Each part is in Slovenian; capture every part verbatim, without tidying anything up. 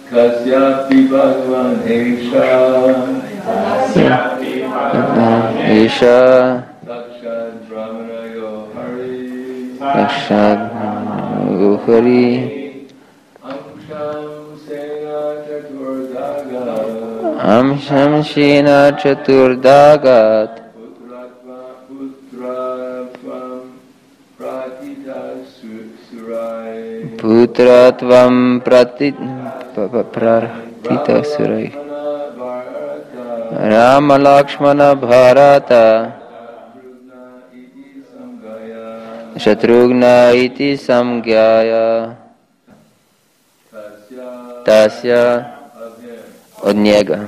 Kasyapi Bhagavan Esha Kasyapi Bhagavan Esha Sakshad Brahmanayo Hari Sakshad Hari Amsham Sena Chaturdaga Amsham Shena Chaturdagat Putratva Putratvam Pratita Surai Putratvam Prati Pratita Surai Rama Lakshmana Bharata Shatrugna iti samgyaya Tasya od njega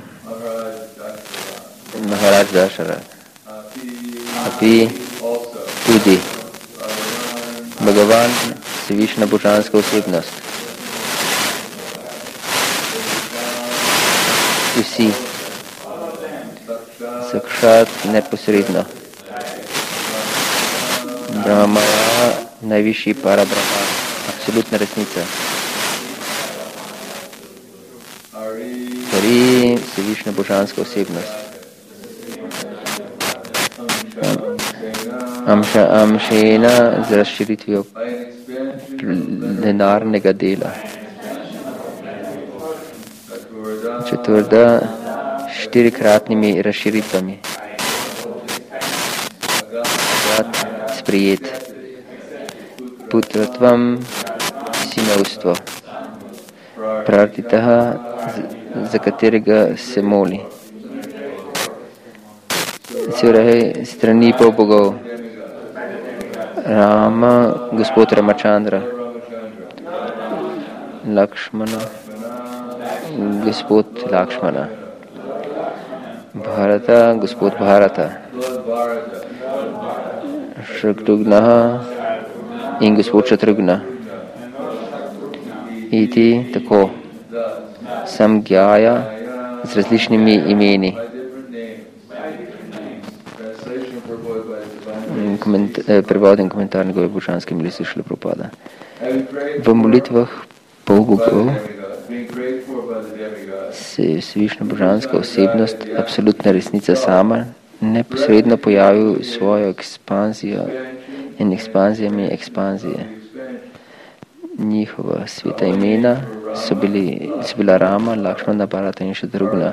Maharaj Dasharat Api tudi Bhagavan Svišna božanska osebnost. Vsi Sakšat neposredno Brahma, najvišji para Brahma, absolutna resnica. Hari, Vsevišnja božanska osebnost. Amša, amšena z razširitvijo denarnega dela. Četvrda, štirikratnimi razširitvami. Sprijet. Putratvam sinovstvo. Prartitaha, za katerega se moli. Surahe, strani pol bogov. Rama, gospod Ramachandra. Lakšmana, gospod Lakšmana. Bharata, gospod Bharata. Šatrugnaha in gospod Šatrugna. Iti tako. Samgyaja z različnimi imeni. Prevod in komentar njegove božanske milosti Šrila Prabhupada. V molitvah pol bogov se je Vsevišnja božanska osebnost, absolutna resnica sama, neposredno pojavil svojo ekspanzijo in ekspanzijami ekspanzije. Njihova sveta imena so, bili, so bila Rama, Lakšmana, Bharata in Šatrugna.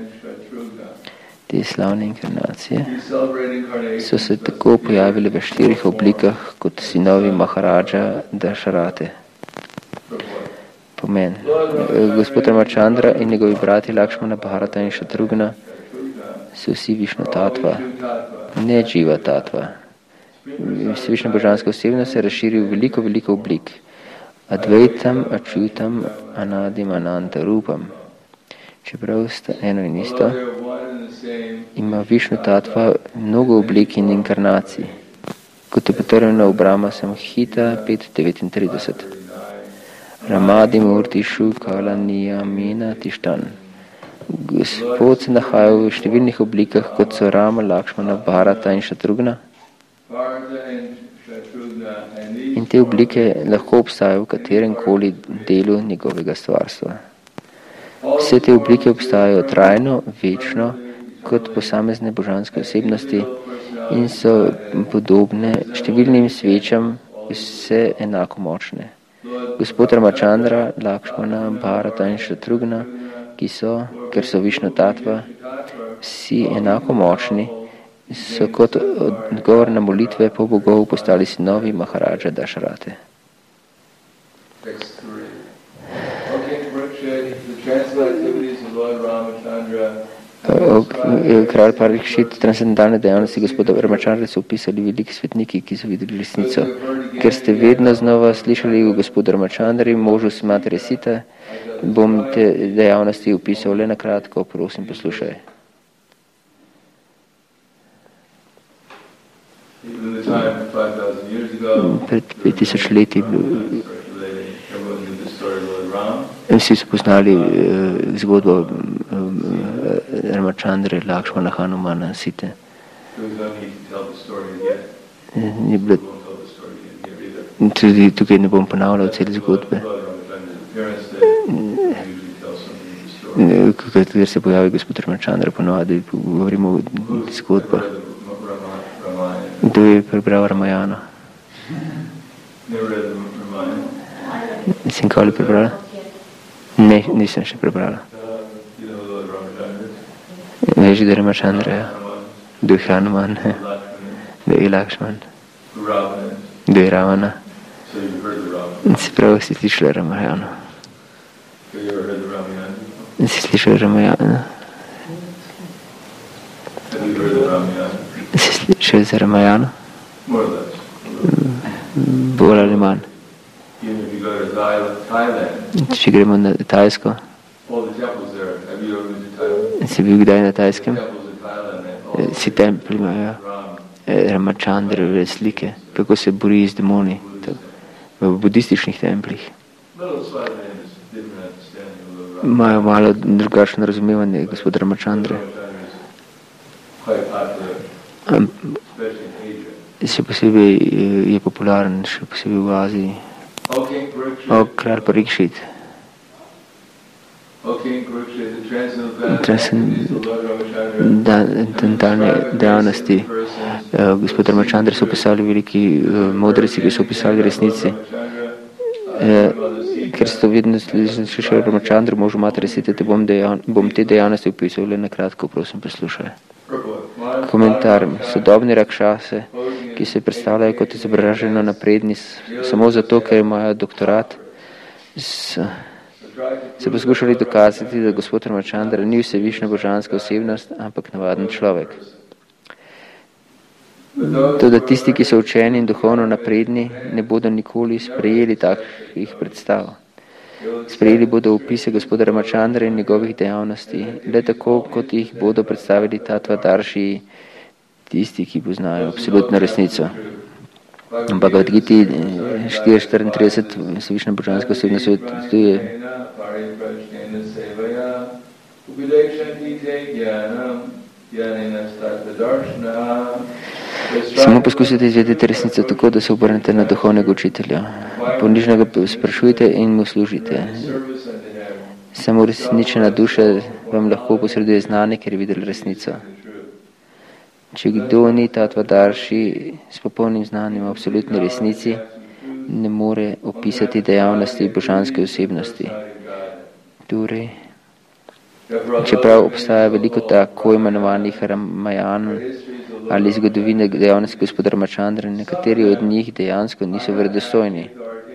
Te slavne inkarnacije so se tako pojavile v štirih oblikah kot sinovi Maharaja Dašarate. Pomen. Gospod Ramachandra in njegovi brati Lakšmana, Bharata in Šatrugna so vsi Višnu tatva, ne Dživa tatva. Vsevišnja božanska osebnost se razširi v veliko, veliko oblik. Advaitam, Ačutam, Anadim, Ananta, Rupam. Čeprav sta eno in isto, ima Višnu tatva mnogo oblik in inkarnacij. Kot je potrjeno v Brahma Samhita pet devetintrideset. Ramadi Murtišu Kala Niyamina Tištan. Gospod se nahaja v številnih oblikah, kot so Rama, Lakšmana, Bharata in Šatrugna. In te oblike lahko obstajajo v katerem koli delu njegovega stvarstva. Vse te oblike obstajajo trajno, večno, kot posamezne božanske osebnosti in so podobne številnim svečam, vse enako močne. Gospod Ramachandra, Lakšmana, Bharata in Šatrugna, ki so, ker so Višnu tatva, vsi enako močni, so kot odgovor na molitve po bogov postali sinovi Maharaja Dašarate. Kralj Parikšit, transcendentalne dejavnosti gospoda Ramachandra so opisali veliki svetniki, ki so videli resnico. Ker ste vedno znova slišali v gospodu Ramachandri, možu Smatri Sita, bom te dejavnosti opisal le na kratko, prosim poslušaj. Pred pet tisoč leti vsi so poznali uh, zgodbo uh, Ramachandre, Lakšmana, Hanumana, Site. Ni bilo, tudi tukaj ne bom ponavljal cele zgodbe. Ker se pojavi gospod Ramachandra, ponovadi govorimo o zgodbah. Kdo je prebral Ramayana? Si nikoli prebrala? Ne, nisem še prebrala. Veš, da je Ramachandra, ja. Kdo je Hanuman, kdo je Lakšman, kdo je Ravana. Si prav, si slišala Ramayana. Si slišal Ramayana? Si slišal za Ramayana? Bolj ali manj. Če gremo na Tajsko. Si bil kdaj na Tajskem? Si templi imajo Ramachandrove slike, kako se bori z demoni v budističnih templih. Imajo malo drugačno razumevanje gospod Ramachandre. Še posebej je popularen, še posebej v Aziji. O, kralj Parikšit. Transcendentalne dejavnosti. Gospod Ramachandra so opisali veliki modreci, ki so opisali resnici. Ker ste vedno slišali Ramachandra, možu mater resitete, bom, bom te dejavnosti opisal le na kratko, prosim, poslušaj. Komentar. Sodobni rakšase, ki se predstavljajo kot izobraženo napredni samo zato, ker imajo doktorat, so se poskušali dokazati, da gospod Ramachandra ni vsevišna božanska osebnost, ampak navaden človek. Toda tisti, ki so učeni in duhovno napredni, ne bodo nikoli sprejeli takih predstav. Sprejeli bodo opise gospoda Ramachandra in njegovih dejavnosti, le tako, kot jih bodo predstavili Tattvadarši, tisti, ki poznajo absolutno resnico. Ampak v Giti štiri štiriintrideset se višna božanska osebnost svetuje. Samo poskusite izvedeti resnico tako, da se obrnete na duhovnega učitelja. Ponižno ga sprašujte in mu služite. Samo resničena duša vam lahko posreduje znanje, ker je videla resnico. Če kdo ni Tattvadarši s popolnim znanjem o absolutni resnici, ne more opisati dejavnosti božanske osebnosti. Torej, čeprav obstaja veliko tako imenovanih Ramajan ali zgodovine dejavnosti gospoda Ramachandra, nekateri od njih dejansko niso verodostojni.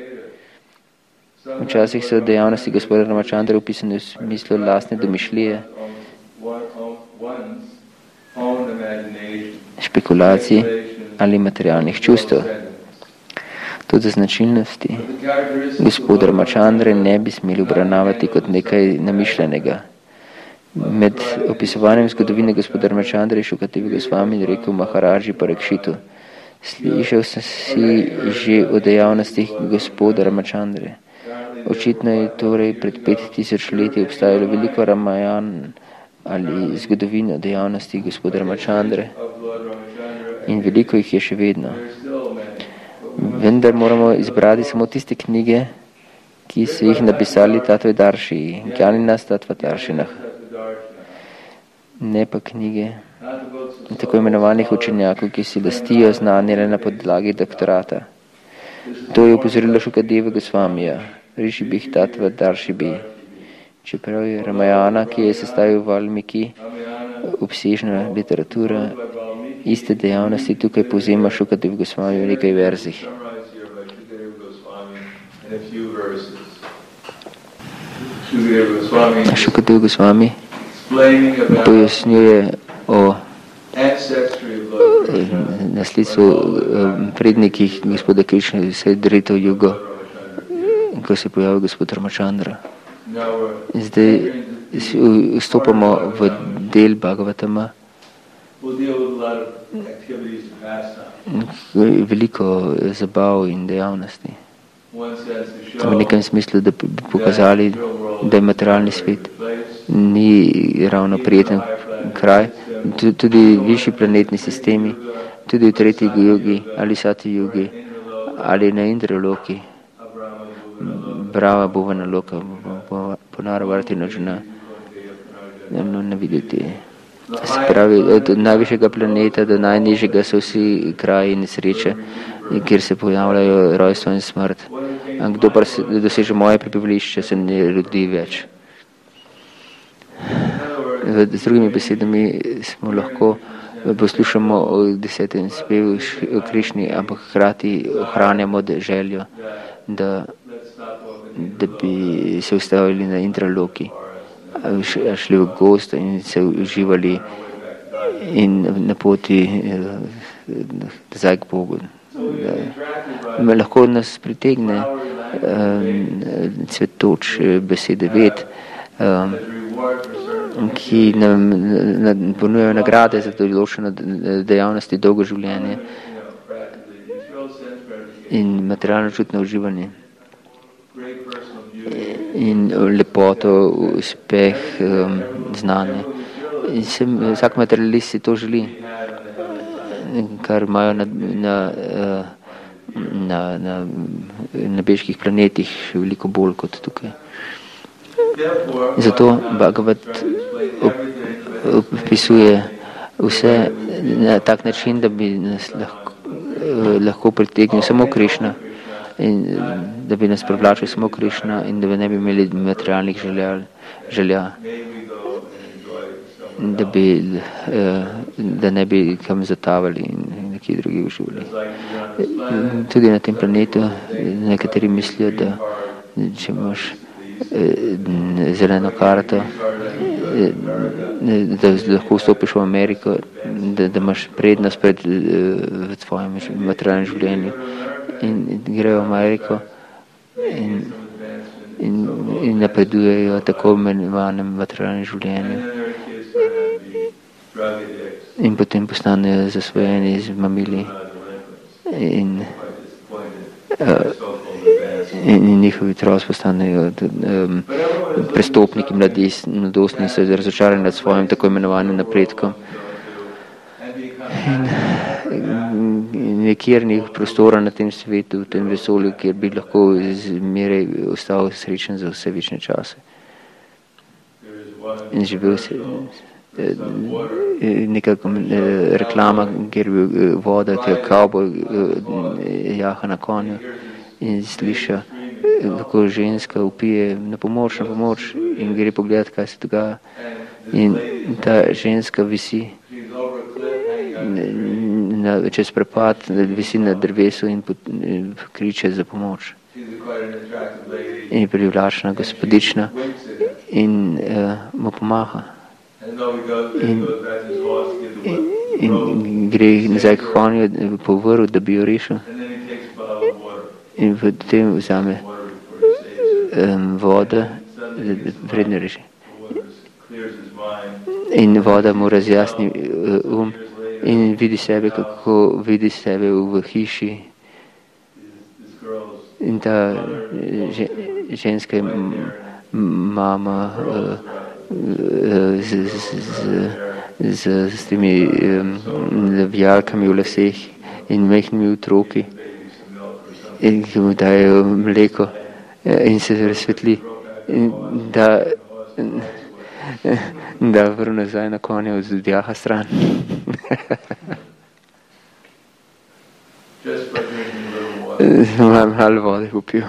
Včasih so dejavnosti gospoda Ramachandra opisane v smislu lastne domišljije, špekulacij ali materialnih čustev. Tudi značilnosti gospoda Ramachandra ne bi smeli obravnavati kot nekaj namišljenega. Med opisovanjem zgodovine gospoda Ramachandra je Šukadeva Gosvami rekel Maharaji Parikšitu: slišal sem si že o dejavnostih gospoda Ramachandre. Očitno je torej pred pet tisoč leti obstajalo veliko Ramajan ali zgodovine o dejavnosti gospoda Ramachandre in veliko jih je še vedno. Vendar moramo izbrati samo tiste knjige, ki so jih napisali Tattvadarši, Gjaninas Tattvadaršinah, ne pa knjige tako imenovanih učenjakov, ki si lastijo znanje na podlagi doktorata. To je upozorilo Šukadeva Gosvamija, Rishi bih Tattvadarši bi. Čeprav je Ramayana, ki je sestavil Valmiki, obsežna literatura, iste dejavnosti tukaj povzema Šukadev Gosvami v nekaj verzih. Šukadev Gosvami pojasnjuje o nasledstvu prednikih gospoda Krišne, vse Drito Jugo, ko se pojavil gospod Ramachandra. Zdaj vstopamo v del Bhagavatama. Veliko zabav in dejavnosti. V nekem smislu, da bi pokazali, da je materialni svet ni ravno prijeten kraj. Tudi višji planetni sistemi, tudi v tretji jugi ali sati jugi ali na Indraloki, Brava Bhuvana Loka, Punara Vartina Juna, ne videti. Se pravi, od najvišjega planeta do najnižjega so vsi kraji nesreče, kjer se pojavljajo rojstvo in smrt. A kdo pa doseže moje prebivališče, se ne rodi več. Z drugimi besedami smo lahko poslušamo o desetem spevu o Krišni, ampak hkrati ohranjamo željo, da, da bi se ustavili na intraloki, šli v gost in se uživali in na poti nazaj k Bogu. Da, lahko nas pritegne um, cvetoč besede ved, um, ki nam ponujajo nagrade za določene dejavnosti, dolgo življenje in materialno čutno uživanje in lepoto, uspeh, um, znanje. In se, vsak materialist si to želi, kar imajo na, na, na, na nebeških planetih veliko bolj kot tukaj. Zato Bhagavad opisuje vse na tak način, da bi nas lahko, lahko pritegnil samo Krišna in da bi nas privlačil samo Krišna in da bi ne bi imeli materialnih želja, želja. Da, bi, da ne bi kam zatavali in nekje drugi uživali. Tudi na tem planetu nekateri mislijo, da če imaš zeleno karto, da lahko vstopiš v Ameriko, da, da imaš prednost pred v tvojem materialnem življenju in, in grejo v Ameriko in, in, in napredujejo tako imenovanem materialnem življenju. In potem postanejo zasvojeni z mamili in, uh, in, in njihovi otroci postanejo um, prestopniki, mladostni, so razočarani nad svojim tako imenovanim napredkom. In, in nekjer ni prostora na tem svetu, v tem vesolju, kjer bi lahko zmeraj ostal srečen za vse večne čase. In živel se neka reklama, kjer bi voda, kjer kavboj jaha na konju in sliša, kako ženska upije na pomoč, na pomoč in gre pogledat, kaj se dogaja. In ta ženska visi na, čez prepad, visi na drevesu in kriče za pomoč. In je privlačna, gospodična in uh, mu pomaha. In, in, in gre nazaj k konju po vrhu, da bi jo rešil. In potem vzame um, voda, vredno reši. In voda mu razjasni uh, um in vidi sebe, kako vidi sebe v hiši. In ta ženska je mama uh, z, z, z, z temi um, vijalkami v laseh in mehkimi otroki, in ki mu dajo mleko in se razsvetli in da, da vrne nazaj na konja odjaha stran. Malo vode popil.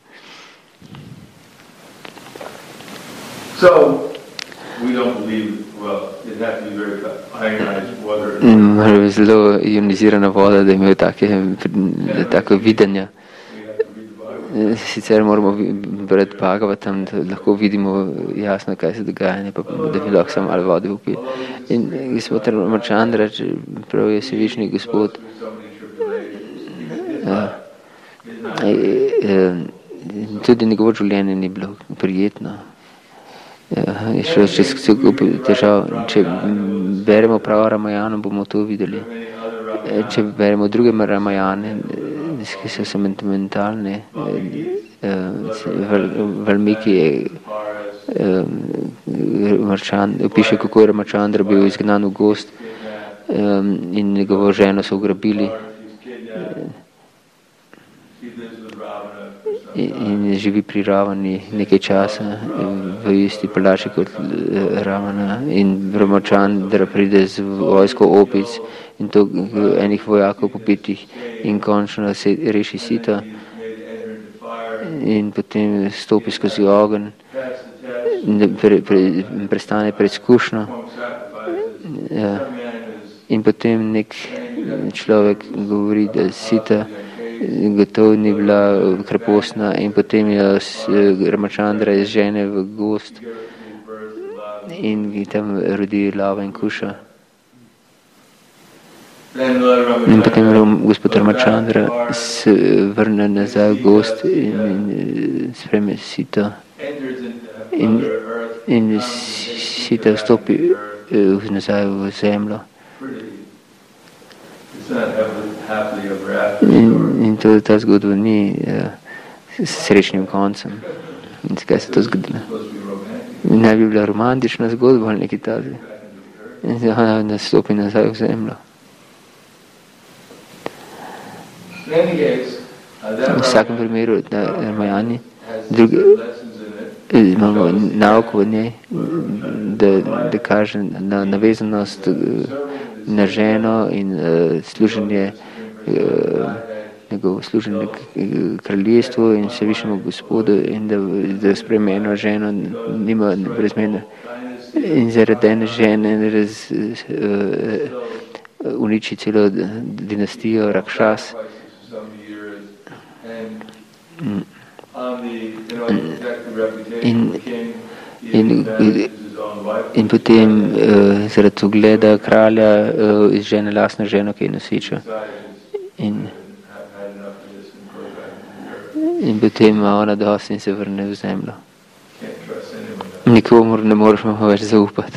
So, we don't believe, well, it has to be very ionized water. Zelo ionizirana voda, da imajo take, tako videnja. Sicer moramo brati Bhagavatam, da lahko vidimo jasno, kaj se dogaja, pa da bi lahko samo malo vode popili. In gospod Ramachandra, prav je Vsevišnji Gospod, tudi njegovo življenje ni bilo prijetno. Je šlo čez težav. Če beremo pravo Ramayano, bomo to videli. Če beremo druge Ramayane, ki so sentimentalne, Valmiki opiše, kako je Ramachandra bil izgnan v gost in njegovo ženo so ugrabili. in živi pri Ravani nekaj časa v isti palači kot Ravana in Ramachandra pride z vojsko opic in to enih vojakov popitih in končno se reši Sita in potem stopi skozi ogenj in pre, pre, prestane preizkušnjo ja. In potem nek človek govori, da Sita gotovo ni bila krepostna in potem jo Ramachandra izžene v gozd in tam rodi Lava in Kuša. In potem gospod Ramachandra se vrne nazaj v gozd in, in spreme Sito in, in Sita vstopi nazaj v zemljo. In, in to, ta zgodba ni uh, s srečnim koncem. In zakaj se to zgodilo? Naj bi bila romantična zgodba ali nekaj takega. In ona nastopi nazaj v zemljo. V vsakem primeru, da Ramayani, drugi, imamo nauko v njej, da, da kaže na navezanost na ženo in uh, služenje uh, njegovo služenje kraljestvu in vsevišnjemu gospodu in da, da sprejme eno ženo nima brezmena in zaradi ene žene raz, uh, uniči celo dinastijo Rakšas. In, in, in potem uh, zaradi ugleda kralja uh, izžene lastno ženo, ki je nosiča. In, in potem ima ona dosti in se vrne v zemljo. Nikomor ne moramo več zaupati.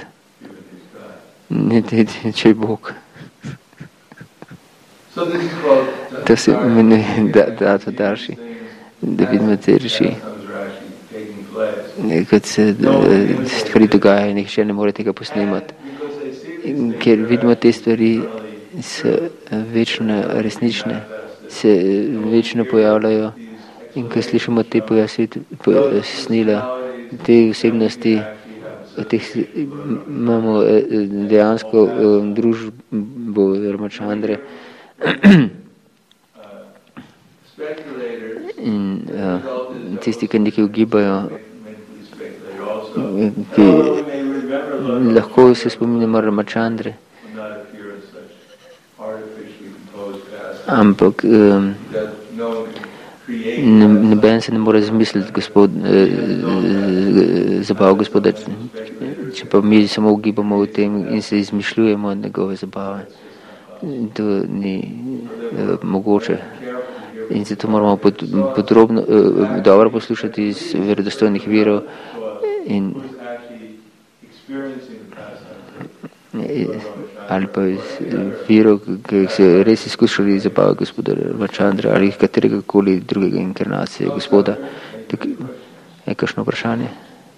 Niti, če je Bog. To se imenuje Dato Darshi, da vidimo te reči. Kot se stvari dogajajo, nihče ne more tega posnemati. In ker vidimo te stvari, so večno resnične, se večno pojavljajo in ko slišimo te pojasnila, te osebnosti, teh, imamo dejansko družbo Ramachandre in uh, tisti, ki nekaj ugibajo, ki lahko se spominjamo Ramachandre, ampak um, noben se ne more zmisliti gospod, eh, zabav gospoda, če pa mi samo ugibamo v tem in se izmišljujemo njegove zabave. To ni eh, mogoče. In zato moramo pod, podrobno, eh, dobro poslušati iz verodostojnih virov in ali pa iz virov, ki so res izkušali zabave gospoda Ramachandra ali katerega koli drugega inkarnacije gospoda. Tak, je kakšno vprašanje?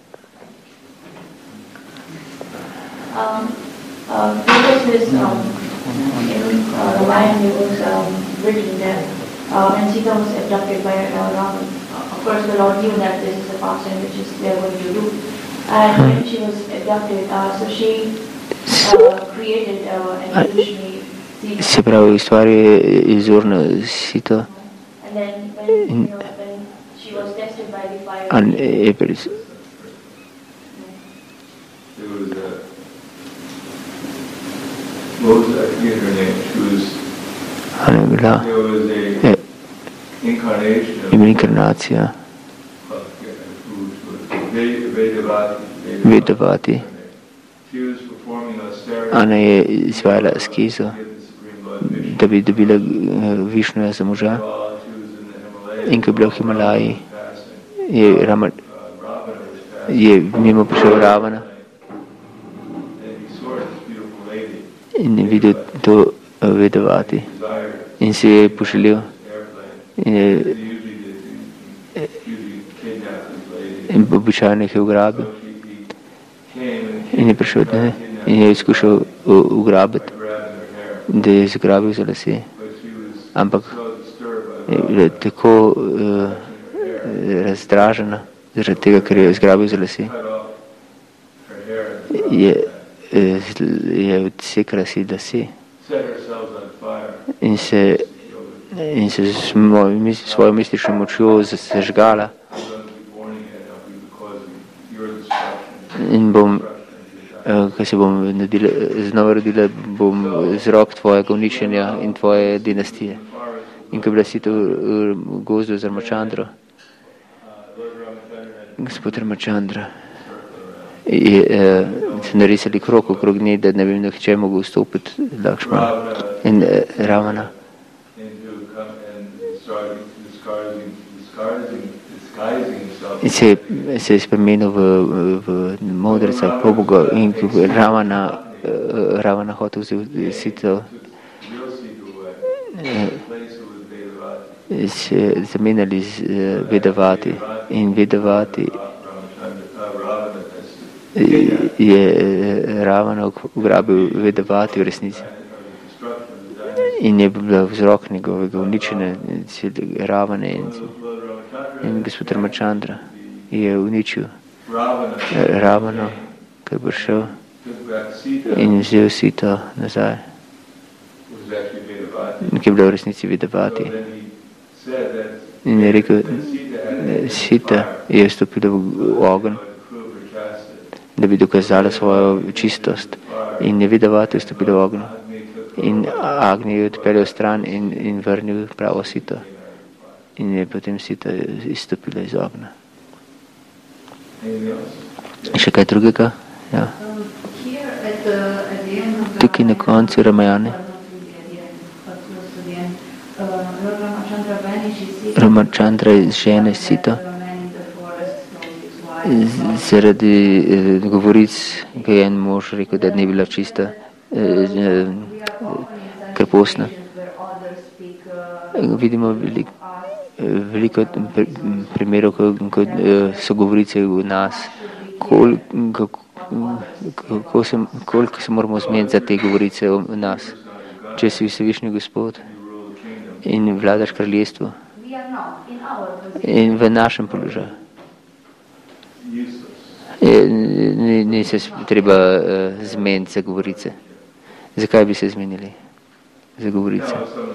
Um, uh, because this, um, in uh, Ramayana it was um, written that uh, when Sita was abducted by uh, Ravan, uh, of course the Lord knew that this is a pastime which is they are going to do. And when she was abducted, uh, so she uh, created uh, an illusionary Sita. Se pravi, ustvari izvorno Sito. And then when, you know, when she was tested by the fire, An Eperis. What was, I forget her name, she was, Ana je bila there was a eh, incarnation of, inkarnacija well, yeah, who- Ve- Vedavati. Vedavati. She was performing austerity. Ana je izvajala skizo, to get the Supreme Lord Vishnu. da bi dobila eh, Višnuja za moža. While she was in the Himalayas, In ko je bila v Himalaji, passing, je, Rama, uh, Ravana was passing, je mimo prišel Ravana and he saw this beautiful lady, in je videl to eh, Vedavati desired in si je poželil airplane. in, je, They usually did, usually kidnap this lady. in običajno jih je ugrabil So he, he came and in je prišel ne, in je skušal uh, ugrabiti, grabbed her hair, da je zgrabil za lase. but she was Ampak so disturbed by tako uh, razdražena, zaradi tega, ker je zgrabil za lase. Je, je odsekala si lase in se, in se s svojo mistično močjo zažgala. In bom, ko se bom nadila, znova rodila, bom vzrok tvojega uničenja in tvoje dinastije. In ko je bila sita v gozdu z Ramachandro, gospod Ramachandra, je eh, se narisali krok okrog nje, da ne bi nihče mogel vstopiti Lakšmana in eh, Ravana. In se, se je spremenil v, v modreca, poboga in Ravana, eh, Ravana hotel vzeti sito, eh, se zamenjali z eh, Vedavati in Vedavati je Ravana ugrabil Vedavati v resnici in je bil vzrok njegovega uničenja Ravane in, in gospod Ramachandra je uničil Ravano, ko je prišel in vzel Sito nazaj, ki je bila v resnici Vedavati. In je rekel, Sita je vstopila v ogenj, da bi dokazala svojo čistost, in je Vedavati vstopila v ogenj. In Agni je odpeljal stran in, in vrnil pravo Sito. In je potem Sita izstopila iz ognja. Še kaj drugega? Ja. Tukaj na koncu Ramajane. Ramachandra iz žene Sito. Zaradi eh, govoric, ki je en mož rekel, da ni bila čista, eh, krposna. Vidimo veliko, veliko primerov, ko, ko so govorice v nas, kol, kako, kako se, koliko se moramo zmeniti za te govorice o nas. Če si Vsevišnji Gospod in vladaš kraljestvo in v našem položaju. Ni, ni se treba uh, zmeniti za govorice. Zakaj bi se zmenili za govorice?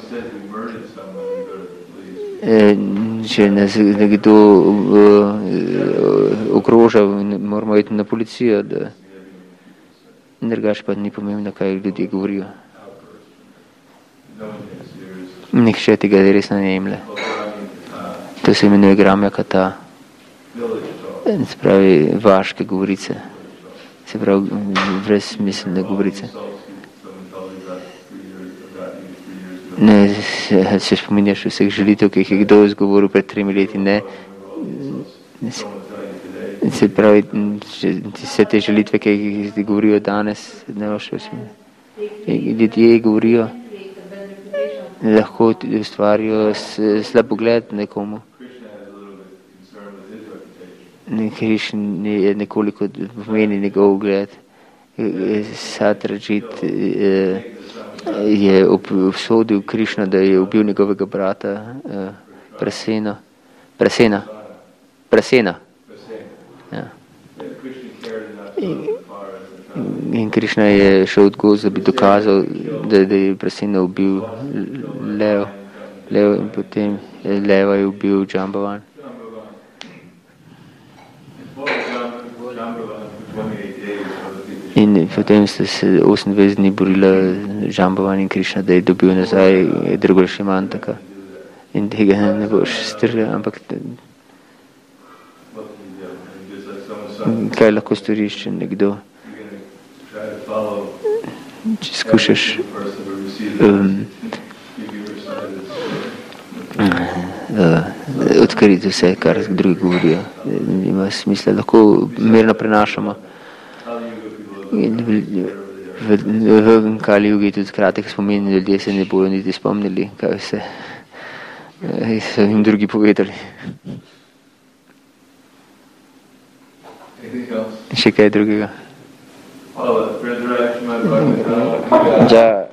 E, če nas nekdo uh, ogroža, moramo iti na policijo, da drugače pa ni pomembno, kaj ljudje govorijo. Nihče tega resno ne jemlje. To se imenuje Gramja Kata. Se pravi vaške govorice, se pravi brezsmiselne govorice. Ne, se, se spominjaš vseh želitev, ki jih je kdo izgovoril pred tremi leti, ne. Se, se pravi, vse te želitve, ki jih govorijo danes, ne boš spominjati. Ljudje govorijo, lahko ustvarijo slabogled nekomu. Krišn je nekoliko pomeni njegov ugled. Satrajit je obsodil Krišna, da je ubil njegovega brata Prasena. Prasena. Prasena. Ja. In Krišna je šel od gozda, da bi dokazal, da, da je Prasena ubil Lev. Lev in potem Leva je ubil Jambavan. In potem sta se osemindvajset dni borila Jambavan in Krišna, da je dobil nazaj drugo Šimantaka. In tega ne boš strljal, ampak kaj lahko storiš, če nekdo, če skušaš um, uh, odkriti vse, kar drugi govorijo. Nima smisla, lahko mirno prenašamo. In v, v, v Kali Jugi tudi kratek spomin, ljudje se ne bojo niti spomnili, kaj vse so jim drugi povedali. Še kaj drugega? Ja.